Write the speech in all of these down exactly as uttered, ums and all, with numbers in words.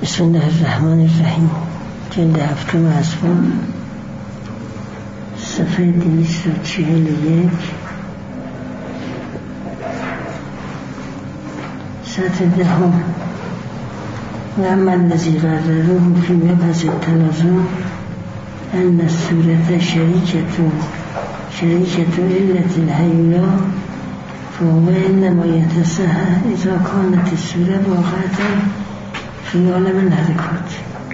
بسم الله الرحمن الرحیم. جلد هفتم اسبان، صفحه دویست و چهل و یک، سطر دهم. و اما الذی قرره فی مبحث التلازم ان الصورت شریکتون شریکتون علت الحیولا فهو انما یتصحح اذا کانت الصورت واقعتا فی عالم الحرکات.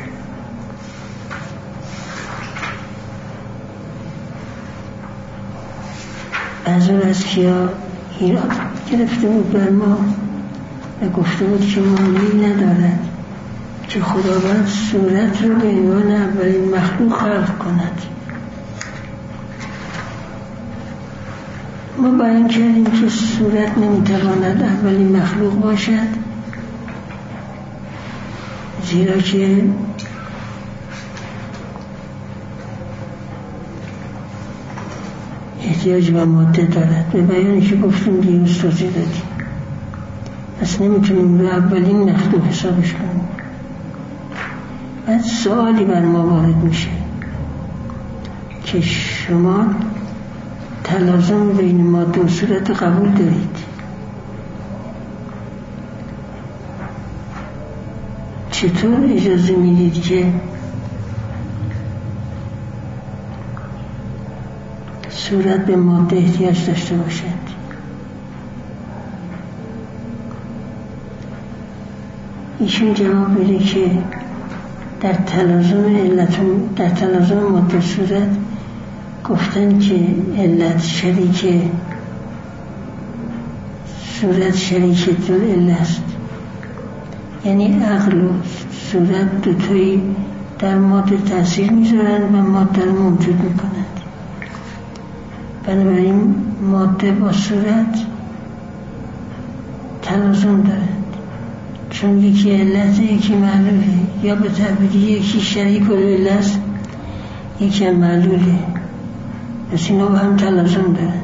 از اون از کیا ایراد گرفته بود بر ما و گفته بود که معنی ندارد که خداوند صورت رو به عنوان اولین مخلوق خلق کند. ما بیان کردیم که صورت نمیتواند اولین مخلوق باشد، زیرا که احتیاج به ماده دارد. به بیانی که گفتیم دیروز توضیح دادیم، پس نمیتونیم رو اولین مخلوق حسابش کنیم. بعد سوالی بر ما وارد میشه که شما تلازم بین ماده و صورت قبول دارید، چطور اجازه میدید که صورت به ماده احتیاج داشته باشد؟ ایشون جواب میده که در تلازم علتون در تلازم ماده صورت گفتن که علت شریک صورت شریک دو علت است، یعنی عقل و صورت دوتایی در ماده تاثیر میذارند و ماده رو موجود میکنند. بنابراین ماده با صورت تلازم دارند، چون یکی علت یکی معلوله، یا به تعبیر یکی شریک العله است یکی معلوله، پس اینا با هم تلازم دارند.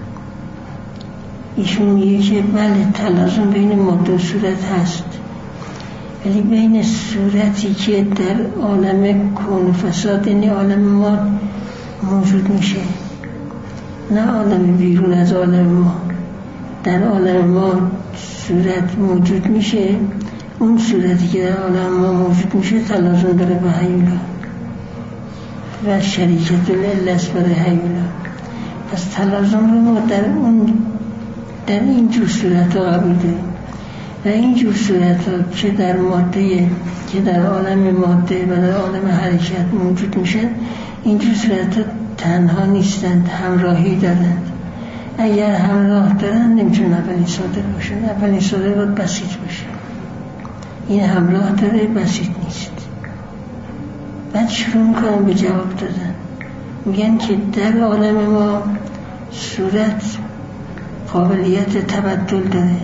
ایشون میگه که بله تلازم بین ماده و صورت هست، ولی بین صورتی که در عالم کون و فساد یعنی عالم ما موجود میشه، نه عالم بیرون از عالم ما. در عالم ما صورت موجود میشه، اون صورتی که در عالم ما موجود میشه تلازم داره به حیولا و شریکت العله است برای حیولا. پس تلازم رو ما در اون در این جور صورت ها قبول داریم و این جور صورت ها که در ماده که در عالم ماده و در عالم حرکت موجود میشن، این جور صورت ها تنها نیستند، همراهی دارند. اگر همراه دارند نمیتونن اولین صادر باشن، اولین صادر باید بسیط باشه. این همراه داره، بسیط نیست. بعد شروع میکنن به جواب دادن، میگن که در عالم ما صورت قابلیت تبدل داره.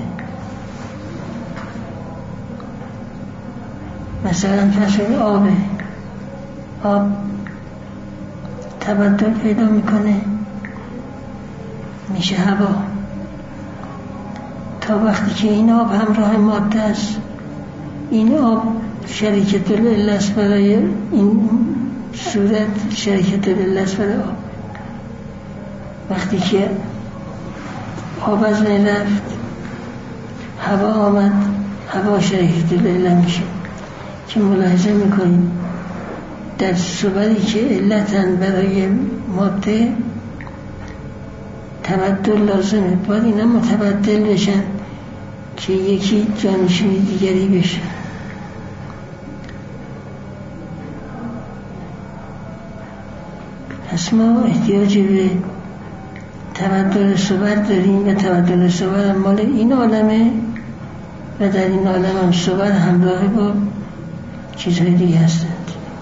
مثلا فرض آبه، آب تبدل پیدا میکنه میشه هوا، تا وقتی که این آب همراه ماده است. این آب شریکت العله است برای این صورت، شریکت العله است برای آب. وقتی که آب از بین رفت، هوا آمد، هوا شریکت العله میشه. که ملاحظه میکنیم در صوری که علتن برای ماده تبدل لازمه، باید اینا متبدل بشن که یکی جانشین دیگری بشه. پس ما احتیاج به تبدل صور داریم و تبدل صور مال این عالمه و در این عالم هم صور همراه با چیزهای دیگه هستند.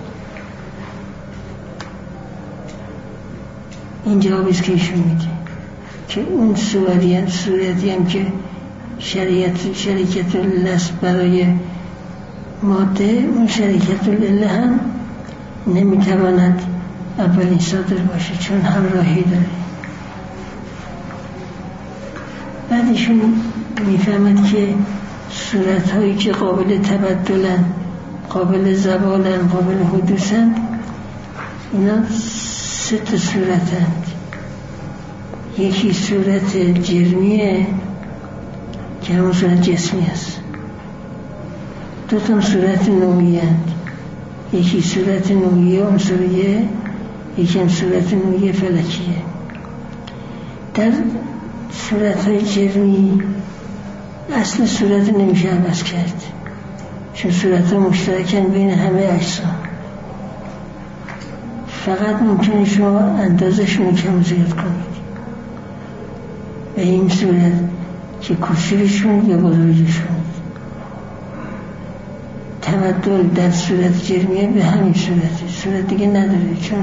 این جوابیست که ایشون میده که اون صوری هم صورتی هم که شریعت شریکت العله است برای ماده، اون شریکت العله هم نمیتواند اولین صادر باشه چون همراهی داره. بعدشون میفهمد که صورت هایی که قابل تبدلن قابل زوالن، قابل حدوثن. اینا سه تا صورتند. یکی صورت جرمیه که همون صورت جسمی است. دو تا صورت نوعی هست. یکی صورت نوعی عنصریه، یکی هم صورت نوعی فلکیه. در صورت های جرمی اصل صورت نمیشه عوض کرد، چون صورت ها مشترکن بین همه اجسام. فقط ممکنه شما اندازشون رو کم و زیاد کنید به این صورت که کوچیکشون یا بزرگشون. تبدل در صورت جرمیه به همین صورته، صورت دیگه نداره، چون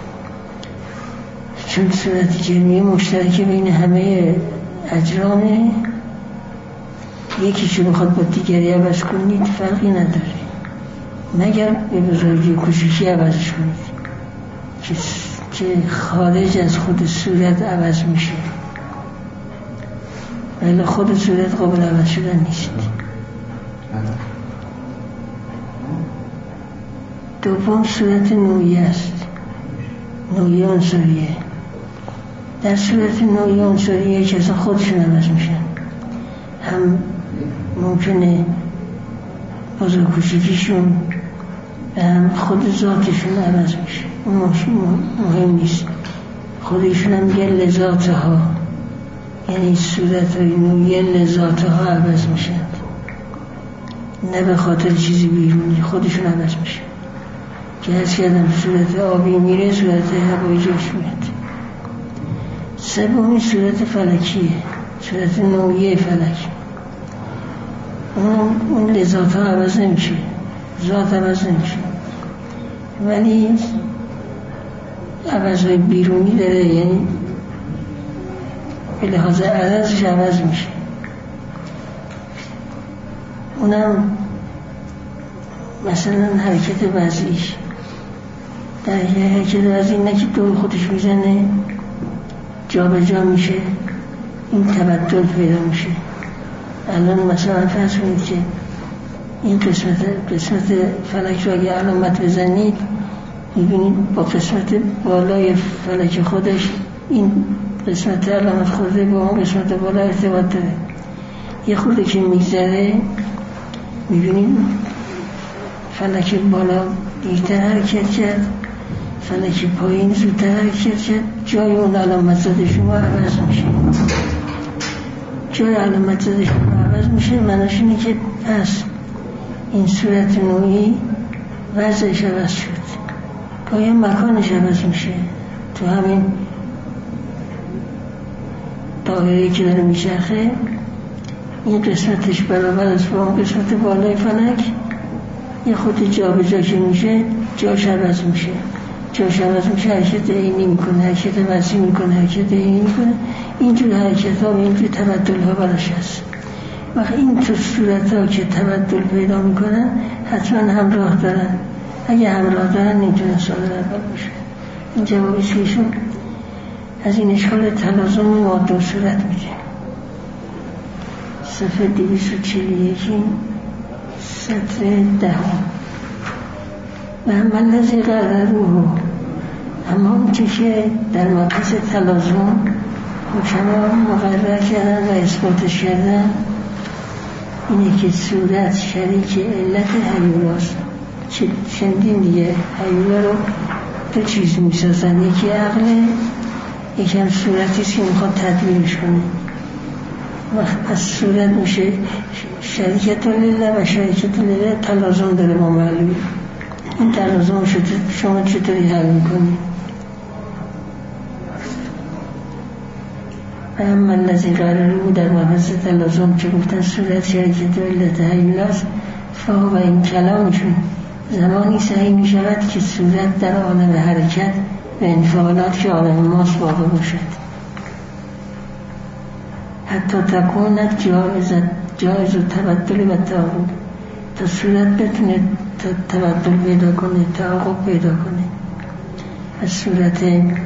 چون صورت جرمیه مشترک بین همه اجرامه. یکیشو بخواد با دیگری عوض کنید فرقی نداره، مگر به بزرگی کوچیکی عوضش کنید که که خارج از خود صورت عوض میشه، ولی خود صورت قابل عوض شدن نیست. دوم صورت نوعی است، نوعی عنصریه. در صورت نوعی عنصریه که اصلا خودشون عوض میشن، هم ممکنه بزرگ کوچیکیشون و هم خود ذاتشون عوض میشه. اون مهم نیست. خودشون هم میگه لذات ها، یعنی صورت های نوعی لذات ها عوض میشن، نه به خاطر چیزی بیرونی، خودشون عوض میشن. که هست کردم صورت آبی میره، صورت هوایی جاش میاد. سومی صورت فلکیه، صورت نوعی فلک. اون, اون لذات ها عوض نمیشه، ذات عوض نمیشه، ولی عوض های بیرونی داره، یعنی به لحاظ عوضش عوض میشه. اونم مثلا حرکت وضعیش، در حرکت وضعی نه که دور خودش میزنه جا به جا میشه، این تبدل پیدا میشه. الان مثلا فرض کنید که این قسمت قسمت فلک رو اگه علامت بزنید میبینید با قسمت بالای فلک خودش این قسمت علامت خورده با اون قسمت بالا ارتباط داره. یه خورده که میگذره میبینید فلک بالا دیرتر حرکت کرد، فلک پایین زودتر حرکت کرد، جای اون علامت زده شما عوض میشه. جای علامت زده شما عوض میشه، معناش اینه که پس این صورت نوعی وضعش عوض شد، گاهی مکانش عوض میشه. تو همین دایره‌ای که داره میچرخه این قسمتش برابر است با اون قسمت بالای فلک، یه خود جا به جا که میشه جاش عوض میشه، جاش عوض میشه، حرکت عینی میکنه، حرکت وضعی میکنه، حرکت عینی میکنه. اینجور حرکت ها و اینجور تبدل ها براش هست. وقتی این تو صورت ها که تبدل پیدا میکنن حتما همراه دارن، اگه همراه دارن نمیتونن سال اول باشه. این جوابیست که ایشون از این اشکال تلازم ماده و صورت میده. صفحه دویست و چهل و یک سطر دهم. و همه لذی قرروه، اما اون که در مقصد تلازم حکما مقرر کردن و اثباتش کردن اینه که صورت شریک علت هیولاست. چندین دیگه هیولا رو دو چیز میسازن، یکی عقله، یکی هم صورتیست که میخواد تدبیرش کنه. وقت از صورت میشه شریکت لیله و شریکت لیله تلازم داره با معلومی. این تلازم شما چطوری حل میکنی؟ و اما الذی قراره بود در مبحث تلازم که گفتن صورت شریکت علت هیولاست، فهو و این کلامشون زمانی صحیح می شود که صورت در عالم حرکت و انفعالات که عالم ماست واقع باشد، حتی تکوند جایزت جایز و تبدل و تعاقب، تا صورت بتونه تبدل پیدا کنه، تعاقب پیدا کنه. از صورت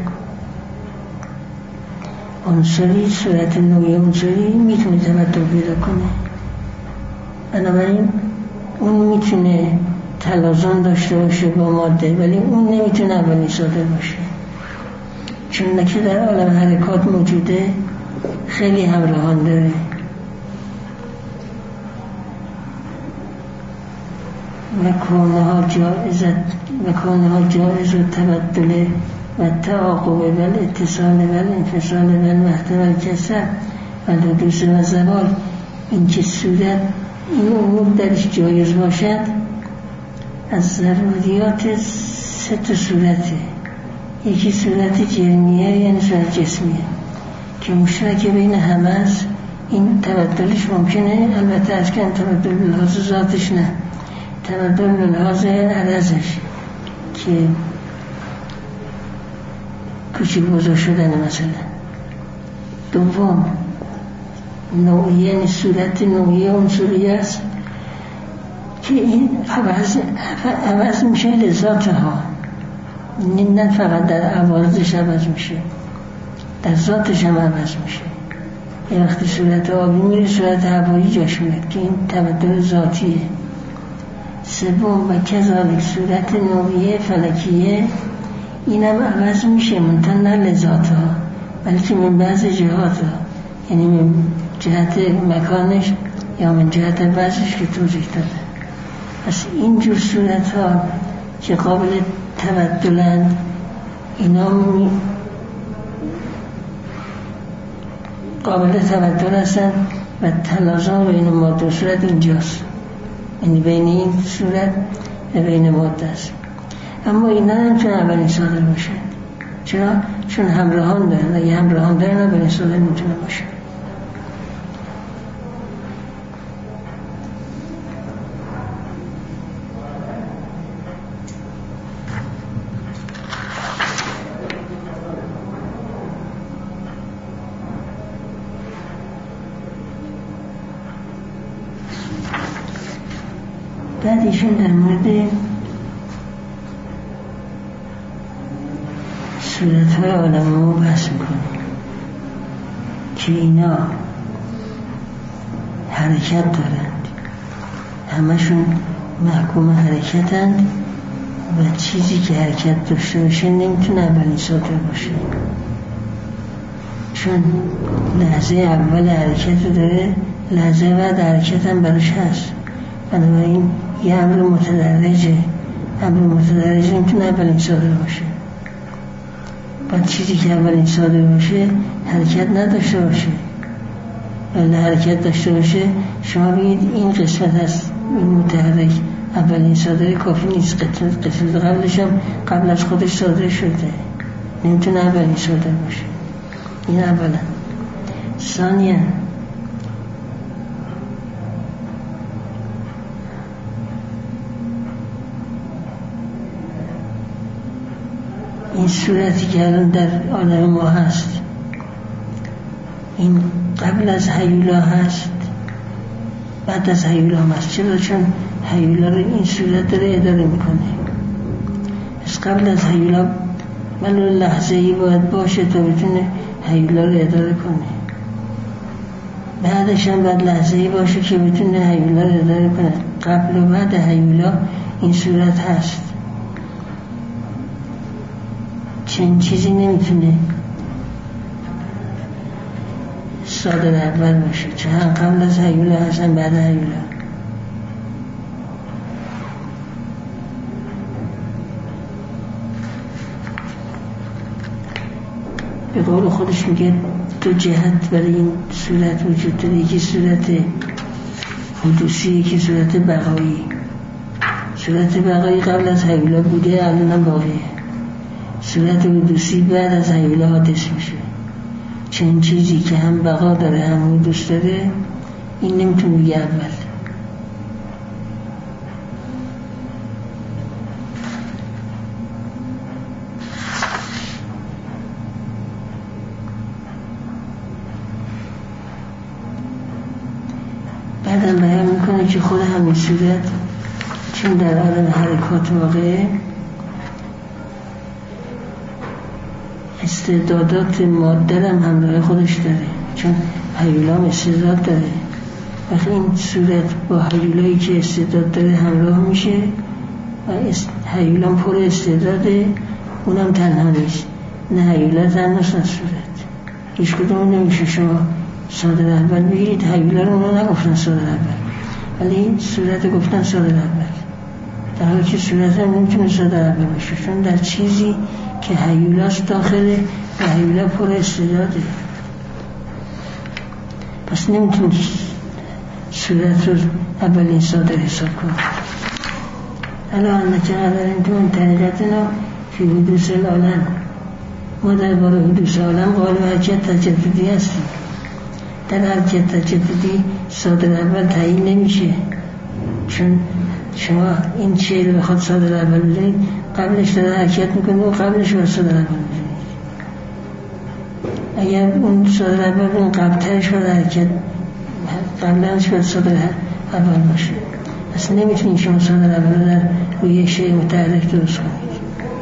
عنصری، صورت نوعی عنصری میتونه تبدل پیدا کنه. بنابراین اون میتونه تلازم داشته باشه با ماده، ولی اون نمیتونه اولین صادر باشه، چون که در عالم حرکات موجوده خیلی همراهان داره. و کونها جائزت و کونها جائز و تبدل و تعاقب و اتصال و انفصال و محتوى الجسد و حدوث و زوال، این که صورت این امور درش جایز باشد از ضروریات سه تا صورته. یکی صورت جرمیه یعنی صورت جسمیه که مشترک بین همه است، این تبدلش ممکنه، البته از کن تبدل لحاظ ذاتش نه، تبدل لحاظ عرضش که کوچیک بزرگ شدن مثلا. دوم نوعیه، یعنی صورت نوعیه عنصریه است که این عوض, عوض میشه لذاتها، نه فقط در عوارضش عوض میشه، در ذاتش هم عوض میشه. یه وقتی صورت آبی میره صورت هوایی جاش میاد که این تبدل ذاتیه. سوم و کذالک صورت نوعیه فلکیه، اینم عوض میشه منتها نه لذاتها بلکه من بعض جهاتها، یعنی من جهت مکانش یا من جهت وضعش که توضیح داده. پس اینجور صورت ها که قابل تبدلند اینا می... قابل تبدل هستن و تلازم بین ماده و صورت اینجاست، یعنی بین این صورت و بین ماده است. اما اینا نمیتونه اولین صادر باشه. چرا؟ چون همراهان دارن، اگه همراهان دارن اولین صادر نمیتونه باشه. بعد ایشون در مورد صورت‌های عالم ما بحث میکنه که اینا حرکت دارند، همشون محکوم حرکتند و چیزی که حرکت داشته باشه نمیتونه اولین صادر باشه، چون لحظه اول حرکت داره، لحظه بعد حرکت هم براش هست. بنابراین یه امر متدرجه، امر متدرج نمیتونه اولین صادر باشه. باید چیزی که اولین صادر باشه حرکت نداشته باشه، ولی حرکت داشته باشه شما بگید این قسمت هست این متحرک اولین صادر کافی نیست، قسمت قسمت قبلش هم قبل از خودش صادر شده، نمیتونه اولین صادر باشه. این اولا. ثانیا این صورتی که الان در عالم ما هست این قبل از هیولا هست بعد از هیولا هم هست. چرا؟ چون هیولا رو این صورت داره اداره میکنه. پس قبل از هیولا ولو لحظه ای باید باشه تا بتونه هیولا رو اداره کنه، بعدش هم باید لحظه ای باشه که بتونه هیولا رو اداره کنه. قبل و بعد هیولا این صورت هست. چنین چیزی نمیتونه صادر اول باشه، چون هم قبل از هیولا هستن بعد هیولا. به قول خودش میگه دو جهت برای این صورت وجود داره، یکی صورت حدوثی یکی صورت بقایی. صورت بقایی قبل از هیولا بوده الان هم باقیه، صورت حدوثی بعد از هیولا حادث میشه. چنین چیزی که هم بقا داره هم حدوث داره این نمیتونه بگه اول. بعدم بیان میکنه که خود همین صورت چون در عالم حرکات واقعه استعدادات ماده هم همراه خودش داره، چون هیولا هم استعداد داره. وقتی این صورت با هیولایی که استعداد داره همراه میشه و هیولان پر استعداده، اونم تنها نیست، نه هیولا تنها نه صورت. هیچ کدوم نمیشه شما صادر اول بگیرید. هیولا رو اونا نگفتن صادر اول، ولی صورت گفتن صادر اول، در حالی که صورت هم نمیتونه صادر اول باشه، چون در چیزی که هیولاست داخله و هیولا پر استعداده، پس نمیتونید صورت رو اولین صادر حساب کنید. الان نکه قدرین تو اون طریقتنا فی حدوث العالم، ما در باره حدوث عالم قائل حرکت تجددی هستیم. در حرکت تجددی صادر اول تعیین نمیشه، چون شما این شعر رو بخواد صادر اول بزنید، قبلش داره حرکت میکنه و قبلش باید صادر اول بزنید. اگر اون صادر اول اون قبلترش باید حرکت قبلش باید صادر اول باشه، پس نمیتونید شما صادر اول در روی یک شیء متحرک درست کنید.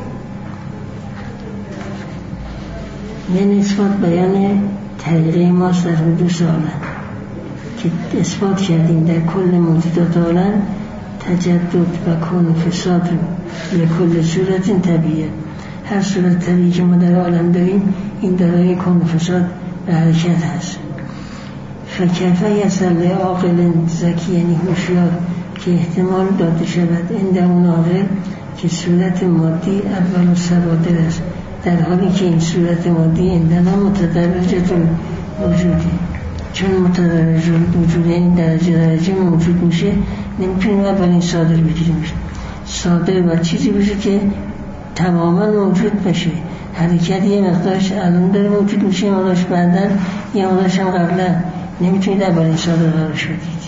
من اثبات بیان طریقه ماست در حدوث عالم که اثبات کردیم در کل موجودات عالم تجدد و کون فساد لکل صورت طبیعه. هر صورت طبیعی که ما در عالم داریم این دارای کون فساد و حرکت هست. فکیف یصل عاقل ذکی، یعنی هوشیار که احتمال داده شود این در اون عاقل که صورت مادی اول و سوادر است، در حالی که این صورت مادی اندنا متدرجه وجودی، چون متدرج وجود این درجه درجه موجود میشه، نمیتونیم اولین صادر بگیریم. صادر باید چیزی باشه که تماما موجود باشه، حرکت یه مقدارش الان داره موجود میشه، یه مقدارش بعدن، یه مقدارش هم قبلا، نمیتونید اولین صادر قرارش بدید.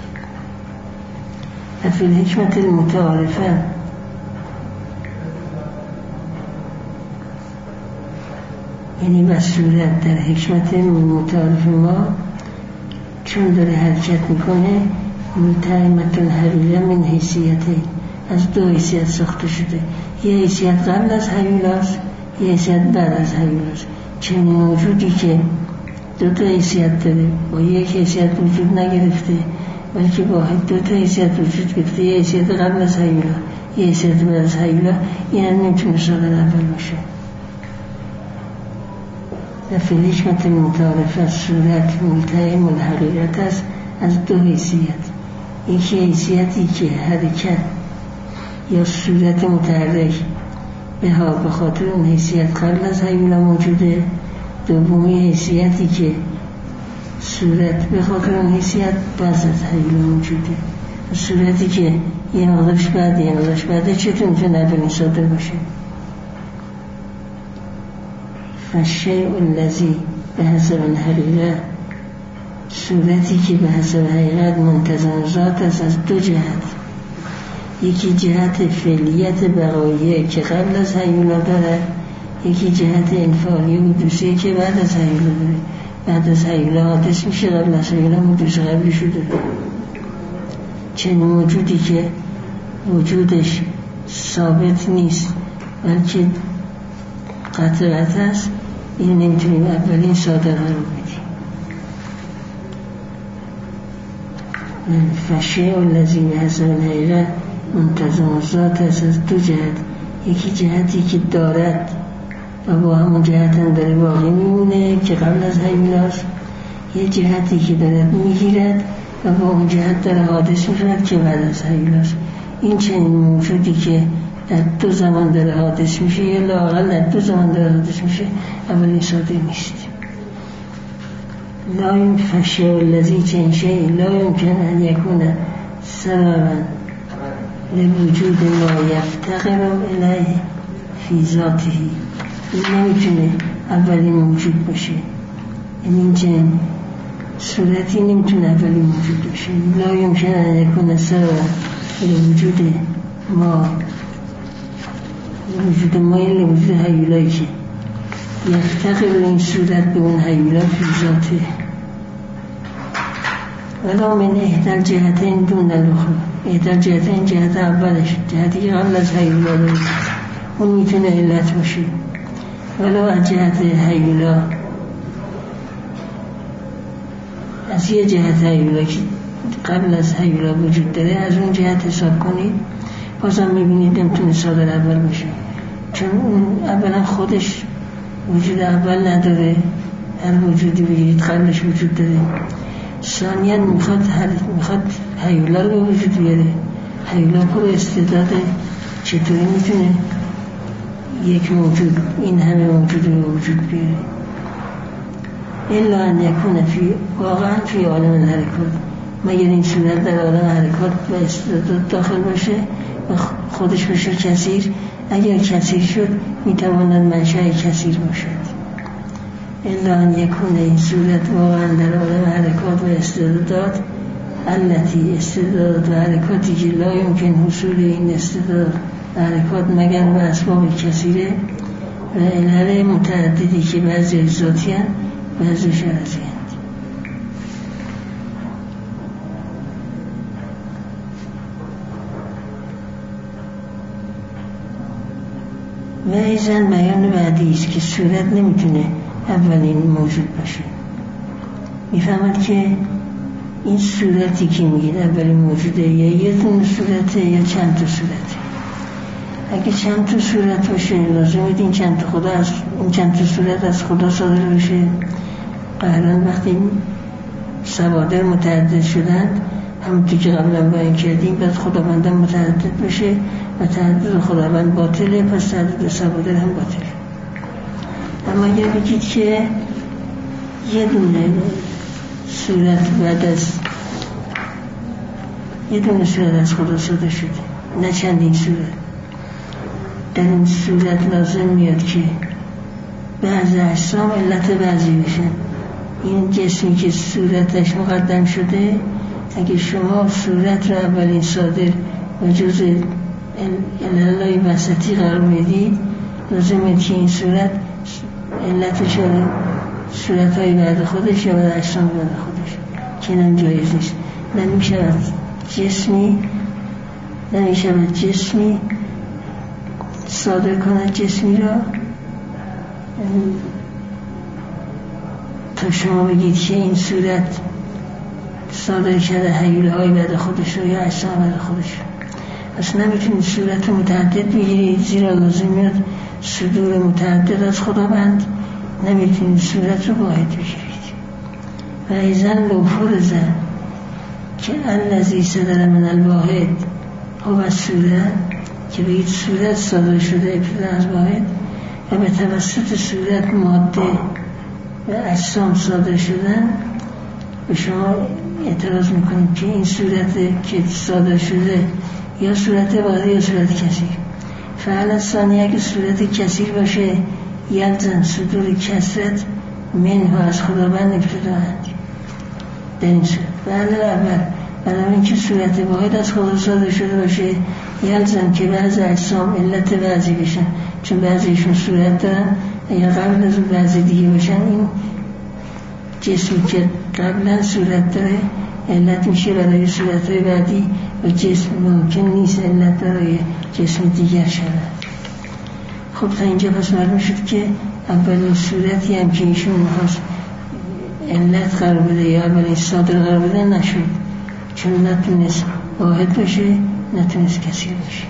فی الحکمت المتعارفه، یعنی بصورت در حکمت متعارف ما چون داره حرکت میکنه، متعیمت الحیوله من حیثیته، از دو حیثیت ساخته شده، یه حیثیت قبل از حیولاست، یه حیثیت بعد از حیولاست. چنین موجودی که دو تا حیثیت داره با یک حیثیت وجود نگرفته، بلکه با دو تا حیثیت وجود گرفته، یه حیثیت قبل از حیولا، یه حیثیت بعد از حیولا، این هم نمیتونه صادر اول باشه. فی الحکمت المتعارفه صورت ملتئم الحقیقت است از دو حیثیت، یکی حیثیتی که حرکت یا صورت متحرک به ها به خاطر اون حیثیت قبل از حیولا موجوده، دومی حیثیتی که صورت به خاطر اون حیثیت بعد از حیولا موجوده. صورتی که یه مقدارش بعد یه مقدارش بعد چطور میتونه اولین صادر باشه؟ فالشیء الذی به حسب الحقیقه، صورتی که به حسب حقیقت منتظم ذات است از دو جهت، یکی جهت فعلیت بقاییه که قبل از حیولا داره، یکی جهت انفعالی و حدوثی که بعد از حیولا داره. بعد از حیولا حادث میشه، قبل از حیولا حدوث قبلشو داره. چنین موجودی که وجودش ثابت نیست بلکه قطعت است، این نمیتونیم اولین صادر رو بدیم. فالشیء الذی به حسب الحقیقه منتظم ذات است از دو جهت، یکی جهتی که دارد و با همون جهت هم داره باقی میمونه که قبل از حیولاست، یه جهتی که دارد میگیرد و با اون جهت داره حادث میشود که بعد از حیولاست. این چنین موجودی که در دو زمان داره حادث میشه یا لااقل در دو زمان داره حادث میشه، اولین صادر نیست. لا یمکن فالشیء الذی چنین شیء لا یمکن ان یکون سببا لوجود ما یفتقر الیه فی ذاته، این نمیتونه اولین موجود باشه، این چنین صورتی نمیتونه اولین موجود باشه. لا یمکن ان یکون سببا لوجود ما، وجود ما این وجود حیولایی که یفتقر این صورت به اون حیولا فی ذاته، ولا من احدى جهتین دون الاخرى، احدى جهتین جهت اولش، جهتی که قبل از حیولا داره، اون میتونه علت باشه. ولا از جهت حیولا، از یه جهت حیولا که قبل از حیولا وجود داره، از اون جهت حساب کنید، بازم میبینید نمیتونه صادر اول باشه، چون اون اولا خودش وجود اول نداره، هر وجودی بگیرید قبلش وجود داره. ثانیاً میخواد میخواد هیولا رو به وجود بیاره، هیولا پر استعداده، چطوری میتونه یک موجود این همه موجود رو به وجود بیاره؟ الا ان یکون فی واقعا فی عالم الحرکات، مگر این صورت در عالم حرکات و استعداد داخل باشه و خودش بشه کثیر. اگر کثیر شد میتواند منشأ کثیر باشد. الا ان یکون این صورت واقعا در عالم حرکات و استعدادات، التي استعداد و حرکاتی که لا یمکن حصول این استعداد و حرکات مگر به اسباب کثیره و علل متعددی که بعضی ذاتی هستند بعضی شرطی هستند. و ایزن بیان بعدی است که صورت نمیتونه اولین موجود باشه. میفهمد که این صورتی که میگید اولین موجوده یا یه دونه صورته یا چند تا صورته. اگه چند تا صورت باشه لازمه این چند تا خدا از این چند تا صورت از خدا صادر بشه. قهران وقتی سوادر متعدد شدند همونطور که قبلا بیان کردیم بعد خداوندان متعدد بشه و تعدد خداوند باطله، پس تعدد سوادر هم باطله. اما اگر بگید که یه دونه صورت بعد از یه دونه صورت از خدا صادر شده، نه چندین صورت، در این صورت لازم میاد که بعضی اجسام علت بعضی بشن. این جسمی که صورتش مقدم شده، اگه شما صورت رو اولین صادر و جز عللای وسطی قرار میدید، لازمه که این صورت علتش رو صورت های بعد خودش یا بعد اجسام بعد خودش، که اینم جایز نیست. نمیشود جسمی نمیشود جسمی صادر کند جسمی را تا شما بگید که این صورت صادر کرده هیوله های بعد خودش رو یا اجسام بعد خودش. پس نمیتونید صورت متعدد بگیرید، زیرا لازم میاد صدور متعدد از خداوند، نمیتونید صورت رو واحد بگیرید. و ایزن لو فرض که الذی صدر من الواحد هو صورت، که بگید صورت صادر شده ابتدا از واحد و به توسط صورت ماده و اجسام صادر شدن، به شما اعتراض میکنید که این صورت که صادر شده یا صورت واحد یا صورت کثیر. فعلا ثانی اگه صورت کثیر باشه یلزم صدور کثرت منه از خداوند ابتداءً در این صورت. فعلا اول بنابراین که صورت واحد از خدا صادر شده باشه یلزم که بعضی اجسام علت بعضی بشن، چون بعضیشون صورت دارن، اگر قبل از اون بعضی دیگه باشن این جسمی که قبلا صورت داره علت میشه برای صورتهای بعدی و جسم ممکن نیست علت برای جسم دیگر شود. خب تا اینجا پس معلوم شد که اولین صورتی هم که ایشون میخواست علت قرار بده یا اولین صادر قرار بده نشد، چون نتونست واحد باشه نتونست کثیر باشه.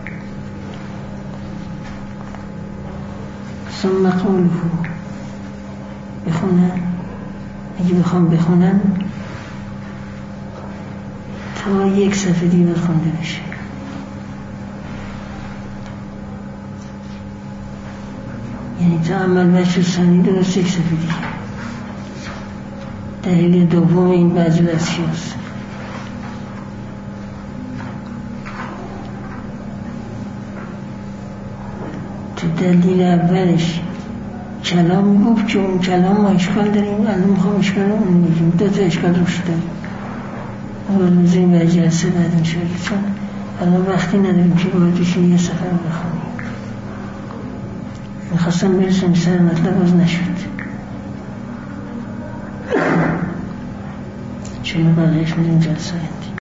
ثم قوله بخونن، اگه بخوام بخونن تا یک صفحه دیگه باید خونده بشه. یعنی تا عمل بچه ثانی درست یک صفحه دیگه. دلیل دوم این بعضی وصفی هست. تو دلیل اولش کلام میگفت که اون کلام ما اشکال داریم، الان میخوام اشکال اون میگیم، دو تا اشکال روش داریم. اول روزیم به جلسه بعد انشاءالله، چون الان وقتی نداریم که باید یه سفر بخونیم. میخواستم برسیم سر مطلب باز نشد، چون بقیهش میدیم جلسه هندی.